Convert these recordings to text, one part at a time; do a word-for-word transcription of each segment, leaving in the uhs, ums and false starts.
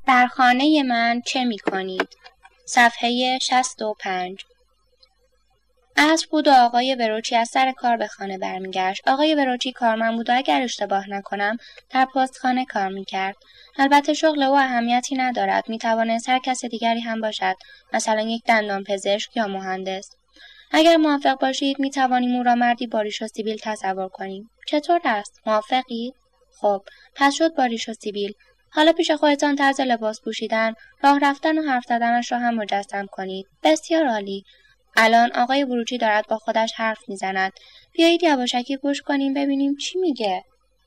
در خانه من چه می کنید؟ صفحه شصت و پنج. عصر بود و آقای بروچی از سر کار به خانه برمیگشت. آقای بروچی کارمند بود و اگر اشتباه نکنم در پستخانه کار میکرد. البته شغل او اهمیتی ندارد، میتوانست هر کس دیگری هم باشد، مثلا یک دندان پزشک یا مهندس. اگر موافق باشید میتوانیم او را مردی با ریش و سیبیل تصور کنیم. چطور است؟ موافقید؟ خب، پس شد با ریش و سیبیل. حالا پیش خودتان طرز لباس پوشیدن، راه رفتن و حرف زدنش را هم مجسم کنید. بسیار عالی. الان آقای بروچی دارد با خودش حرف میزند. بیایید یواشکی گوش کنیم ببینیم چی میگه.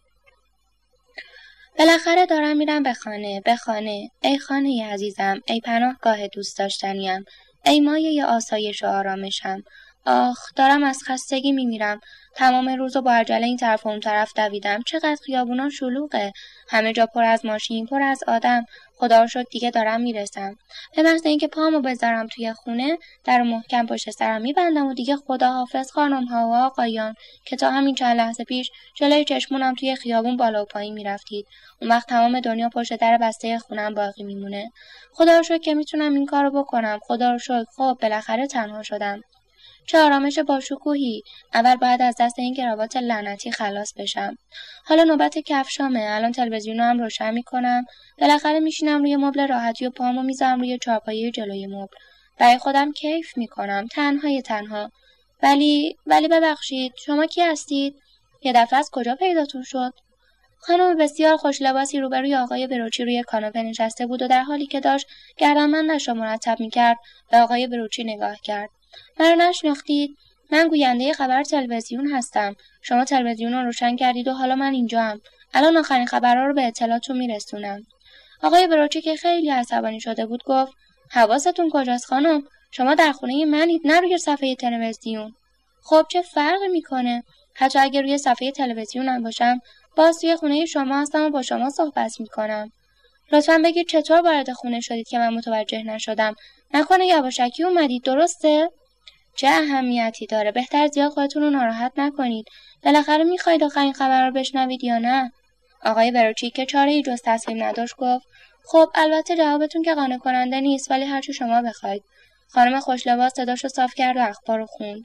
بالاخره دارم میرم به خانه، به خانه. ای خانه عزیزم، ای پناهگاه دوست داشتنیم، ای مایه آسایش و آرامشم. آخ، دارم از خستگی میمیرم. تمام روز و با عجله این طرف و اون طرف دویدم. چقدر خیابونا شلوغه. همه جا پر از ماشین، پر از آدم. خدا رو شکر دیگه دارم میرسم. به محض اینکه پامو بذارم توی خونه، در محکم پشت سرم میبندم و دیگه خداحافظ خانم‌ها و آقایان که تا همین چند لحظه پیش جلوی چشمونم توی خیابون بالا و پایین میرفتید. اون وقت تمام دنیا پشت در بسته خونم باقی میمونه. خدا رو شکر که میتونم این کارو بکنم. خدا رو شکر. خب بالاخره تنها شدم. چه آرامش باشکوهی. اول باید از دست این کراوات لعنتی خلاص بشم. حالا نوبت کفشامه. الان تلویزیونو هم روشن میکنم. بالاخره میشینم روی مبل راحتی و پامو میذارم روی چارپایه جلوی مبل. برای خودم کیف میکنم. تنهای تنها. ولی ولی ببخشید، شما کی هستید؟ یه دفعه از کجا پیداتون شد؟ خانم بسیار خوش لباسی روبروی آقای بروچی روی کاناپه نشسته بود و در حالی که داشت گردنبندش را مرتب میکرد به آقای بروچی نگاه کرد. مرا نشناختید؟ من گوینده خبر تلویزیون هستم. شما تلویزیون رو روشن کردید و حالا من اینجام. الان آخرین خبرها رو به اطلاعتون میرسونم. آقای بروچی که خیلی عصبانی شده بود گفت: حواستون کجاست خانم؟ شما در خونه منید، نه روی صفحه تلویزیون. خب چه فرقی میکنه؟ حتی اگه روی صفحه تلویزیون هم باشم، باز توی خونه شما هستم و با شما صحبت میکنم. لطفاً بگید چطور وارد خونه شدید که من متوجه نشدم. نکنه یواشکی اومدید، درسته؟ چه اهمیتی داره؟ بهتر زیاد خودتون رو ناراحت نکنید. بالاخره میخواید آخرین خبر رو بشنوید یا نه؟ آقای بروچی که چاره‌ای جز تسلیم نداشت گفت: خب البته جوابتون که قانع کننده نیست، ولی هر چی شما بخواید. خانم خوشلباس صداشو صاف کرد و اخبار رو خوند.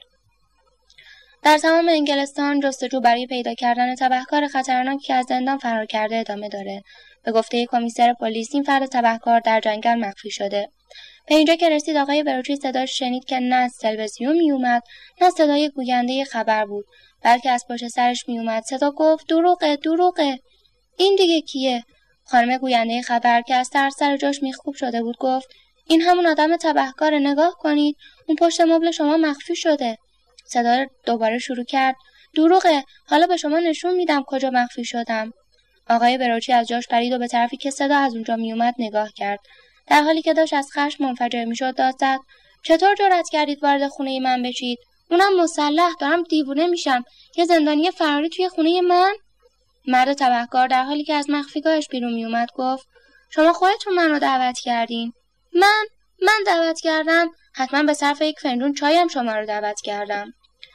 در تمام انگلستان جستجو برای پیدا کردن تبهکار خطرناکی که از زندان فرار کرده ادامه داره. به گفته کمیسر پلیس این فرد تبهکار در جنگل مخفی شده. به اینجا که رسید آقای بروچی صداش شنید که نه از تلویزیون می اومد، نه صدای گوینده خبر بود، بلکه از پشت سرش می اومد. صدا گفت: دروغه، دروغه. این دیگه کیه؟ خانم گوینده خبر که از ترس سر جاش میخکوب شده بود گفت: این همون آدم تبهکار، نگاه کنید، اون پشت مبل شما مخفی شده. صدا دوباره شروع کرد: دروغه، حالا به شما نشون میدم کجا مخفی شدم. آقای بروچی از جاش پرید و به طرفی که صدا از اونجا می اومد نگاه کرد. در حالی که داشت از خشم منفجر میشد داد زد: چطور جرأت کردید وارد خونه من بشید؟ اونم مسلح. دارم دیوونه میشم. یه زندانی فراری توی خونه من؟ مرد تبهکار در حالی که از مخفیگاهش بیرون می اومد گفت: شما خودتون منو دعوت کردین. من من دعوت کردم؟ حتما به صرف یک فنجون چایم شما رو دعوت کردم.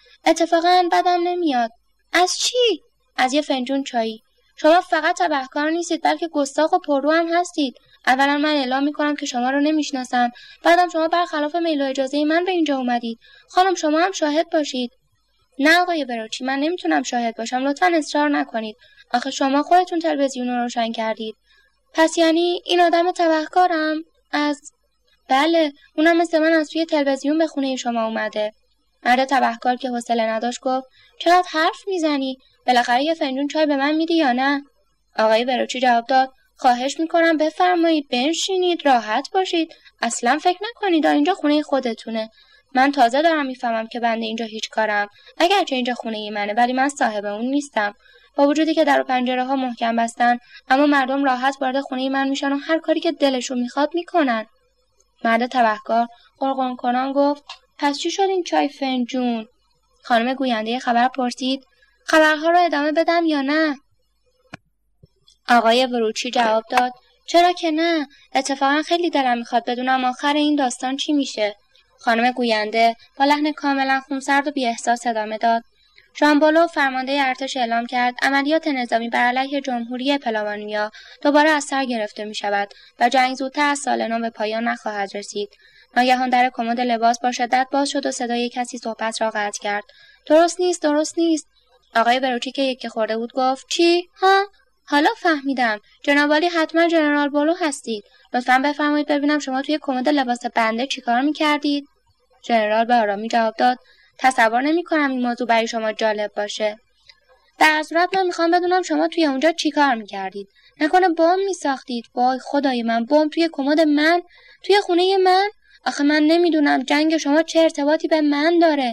اتفاقا بدم نمیاد. از چی؟ از یه فنجون چایی. شما فقط تبهکار نیستید بلکه گستاخ و پررو هم هستید. اولا من اعلام میکنم که شما رو نمیشناسم. بعدم شما برخلاف میل و اجازه من به اینجا اومدید. خانم شما هم شاهد باشید. نه آقای بروچی، من نمیتونم شاهد باشم. لطفاً اصرار نکنید. آخه شما خودتون تلویزیون رو روشن کردید. پس یعنی این آدم تبهکارم؟ از بله، اونم مثل من از توی تلویزیون به خونه شما اومده. مرد تبهکار که حوصله نداشت گفت: چقدر حرف میزنی؟ بالاخره یه فنجون چای به من میدی یا نه؟ آقای بروچی جواب داد: خواهش میکنم بفرمایید، بنشینید، راحت باشید. اصلا فکر نکنید اینجا خونه خودتونه. من تازه دارم میفهمم که بنده اینجا هیچ کارم. اگرچه اینجا خونه منه ولی من صاحب اون نیستم. با وجودی که در و پنجره ها محکم بستن، اما مردم راحت وارد خونه من میشن و هر کاری که دلشون میخواد میکنن. مرد تبهکار قرقر کنان گفت: پس چی شد این چای فنجون؟ خانم گوینده خبر پرسید: خبرها رو ادامه بدم یا نه؟ آقای بروچی جواب داد: چرا که نه؟ اتفاقا خیلی دلم میخواد بدونم آخر این داستان چی میشه. خانم گوینده با لحن کاملا خونسرد و بی احساس ادامه داد: ژان پولو فرمانده ارتش اعلام کرد عملیات نظامی بر علیه جمهوری پلاوانیا دوباره از سر گرفته می شود و جنگ زودتر از سال نو به پایان نخواهد رسید. ناگهان در کمد لباس با شدت باز شد و صدای کسی صحبت را قطع کرد. درست نیست، درست نیست. آقای بروچی که یکی خورده بود گفت چی؟ ها؟ حالا فهمیدم. جناب عالی حتما ژنرال پولو هستید. لطفاً بفرمایید ببینم شما توی کمد لباس بنده چیکار می‌کردید؟ ژنرال به آرامی جواب داد تصور نمی‌کنم این موضوع برای شما جالب باشه. در هر صورت من می‌خوام بدونم شما توی اونجا چیکار می‌کردید. نکنه بمب می‌ساختید؟ وای خدای من، بمب توی کمد من؟ توی خونه من؟ آخه من نمیدونم جنگ شما چه ارتباطی به من داره.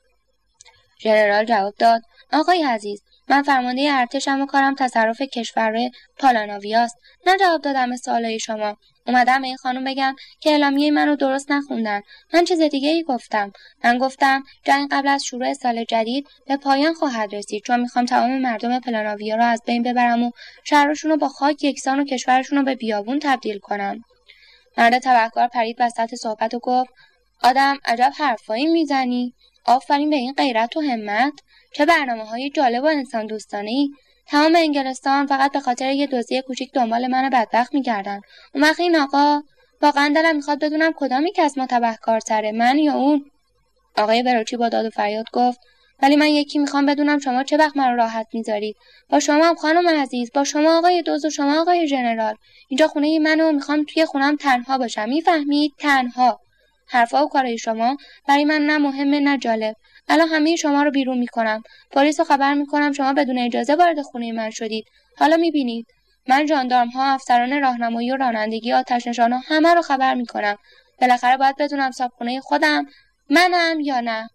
ژنرال جواب داد آقای عزیز، من فرمانده ارتشم و کارم تصرف کشور پالاناویاست. نه جواب دادم به سوالای شما. اومدم به این خانم بگم که اعلامیه منو درست نخوندن. من چیز دیگه ای گفتم. من گفتم جنگ قبل از شروع سال جدید به پایان خواهد رسید چون میخوام تمام مردم پلاناویا رو از بین ببرم و شهرشون رو با خاک یکسان و کشورشون رو به بیابون تبدیل کنم. مرد تبهکار پرید وسط صحبت و گفت آدم عجب حرفایی میزنی. آفرین به این غیرت و همت. چه برنامه‌های جالب و انسان دوستانه‌ای. تمام انگلستان فقط به خاطر یه دزدی کوچیک دنبال من بدبخت می‌گردن. اون وقت این آقا واقعا دلم می‌خواد بدونم کدامی که از ما تبهکارتره، من یا اون. آقای بروچی با داد و فریاد گفت ولی من یکی می‌خوام بدونم شما چه وقت منو راحت می‌ذارید. با شما هم خانم عزیز، با شما آقای دزد و شما آقای ژنرال. اینجا خونه منو می‌خوام توی خونم تنها باشم. می‌فهمید؟ تنها. حرفا و کارهای شما برای من نه مهمه نه جالب. الان همه شما رو بیرون میکنم. پلیس رو خبر میکنم شما بدون اجازه وارد خونه من شدید. حالا میبینید. من ژاندارم ها، افسران راهنمایی و رانندگی، آتش نشانا همه رو خبر میکنم. بالاخره باید بدونم صاحبخونه خودم منم یا نه.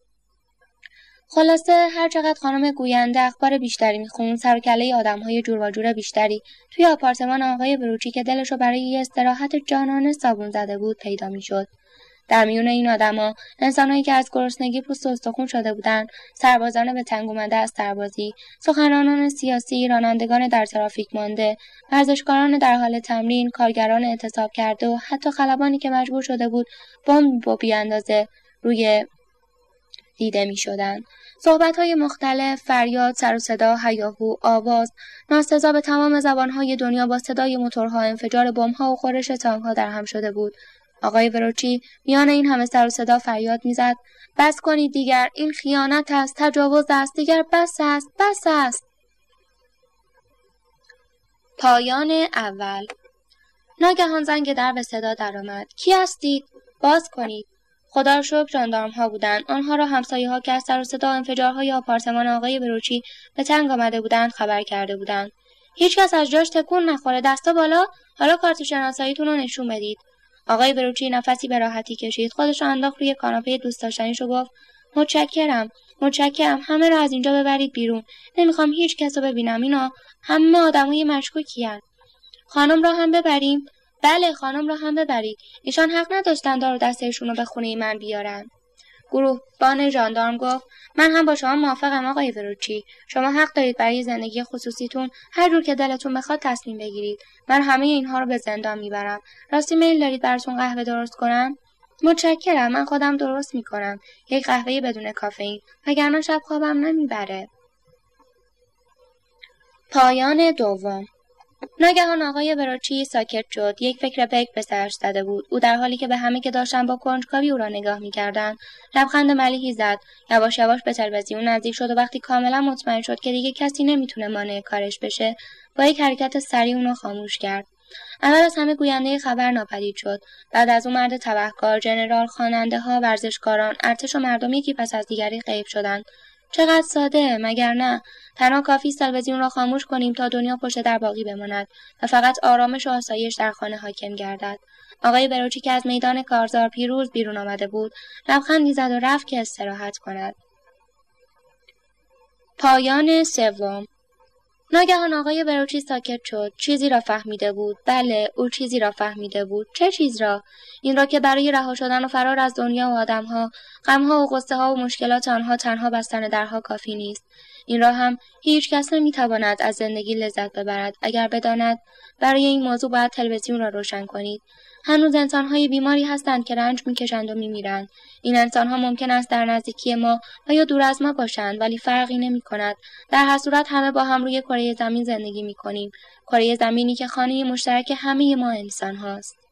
خلاصه هر چقدر خانم گوینده اخبار بیشتری میخوند، سر و کله آدم‌های جور و جور بیشتری توی آپارتمان آقای بروچی که دلشو برای یه استراحت جانانه صابون زده بود پیدا میشد. در میون این آدما، انسان‌هایی که از گرسنگی پوست و استخوان شده بودند، سربازان به تنگ اومده از سربازی، سخنرانان سیاسی، رانندگان در ترافیک مانده، ورزشکاران در حال تمرین، کارگران اعتصاب کرده و حتی خلبانی که مجبور شده بود بمب بیاندازه روی دیده می‌شدند. صحبت‌های مختلف، فریاد، سر و صدا، هیاهو، آواز، ناسزا به تمام زبان‌های دنیا با صدای موتورها، انفجار بمب‌ها و خورش تانک‌ها در هم شده بود. آقای بروچی میان این همه سر و صدا فریاد میزد بس کنید دیگر، این خیانت است، تجاوز است، دیگر بس است، بس است. پایان اول. ناگهان زنگ در به صدا درآمد. کی هستید؟ باز کنید. خدا را شکر ژاندارم ها بودند. آنها را همسایه ها که از سر و صدا و انفجارهای آپارتمان آقای بروچی به تنگ آمده بودند خبر کرده بودند. هیچ کس از جاش تکون نخوره. دستا بالا. حالا کارت شناساییتون رو نشون بدید. آقای بروچی نفسی به راحتی کشید. خودش را انداخت روی کاناپه دوست داشتنیش و گفت متشکرم. متشکرم. همه را از اینجا ببرید بیرون. نمیخوام هیچ کس رو ببینم. اینا همه آدمای مشکوکین. خانم را هم ببریم؟ بله، خانم را هم ببرید. ایشان حق نداشتن دار و دستهشون رو به خونه من بیارن. گروهبان ژاندارم گفت من هم با شما موافقم آقای بروچی. شما حق دارید برای زندگی خصوصیتون هر جور که دلتون بخواد تصمیم بگیرید. من همه اینها رو به زندان میبرم. راستی میل دارید براتون قهوه درست کنم؟ متشکرم، من خودم درست میکنم. یک قهوه بدون کافئین، وگرنه شب خوابم نمیبره. پایان دوم. ناگهان آقای بروچی ساکت شد. یک فکر بک به سرش زده بود. او در حالی که به همه که داشتن با کنجکاوی او را نگاه می‌کردند، لبخند ملیحی زد. یواش یواش به تلویزیون نزدیک شد و وقتی کاملا مطمئن شد که دیگه کسی نمیتونه مانع کارش بشه، با یک حرکت سریع اون رو خاموش کرد. اول از همه گوینده خبر ناپدید شد. بعد از اون مرد تبهکار، ژنرال، خواننده‌ها، ورزشکاران، ارتش و مردم یکی پس از دیگری غیب شدند. چقدر ساده، مگر نه؟ تنها کافی است تلویزیون را خاموش کنیم تا دنیا پشت در باقی بماند و فقط آرامش و آسایش در خانه حاکم گردد. آقای بروچی که از میدان کارزار پیروز بیرون آمده بود، لبخندی زد و رفت که استراحت کند. پایان سوم. ناگهان آقای بروچی ساکت شد. چیزی را فهمیده بود. بله، او چیزی را فهمیده بود. چه چیز را؟ این را که برای رها شدن و فرار از دنیا و آدمها، غمها و غصه‌ها و مشکلات آنها تنها بستن درها کافی نیست. این را هم هیچ کس نمیتواند از زندگی لذت ببرد اگر بداند برای این موضوع باید تلویزیون را روشن کنید. هنوز انسان‌های بیماری هستند که رنج می‌کشند و می‌میرند. این انسان‌ها ممکن است در نزدیکی ما و یا دور از ما باشند، ولی فرقی نمی‌کند. در هر صورت همه با هم روی کره زمین زندگی می‌کنیم. کره زمینی که خانه مشترک همه ما انسان‌هاست.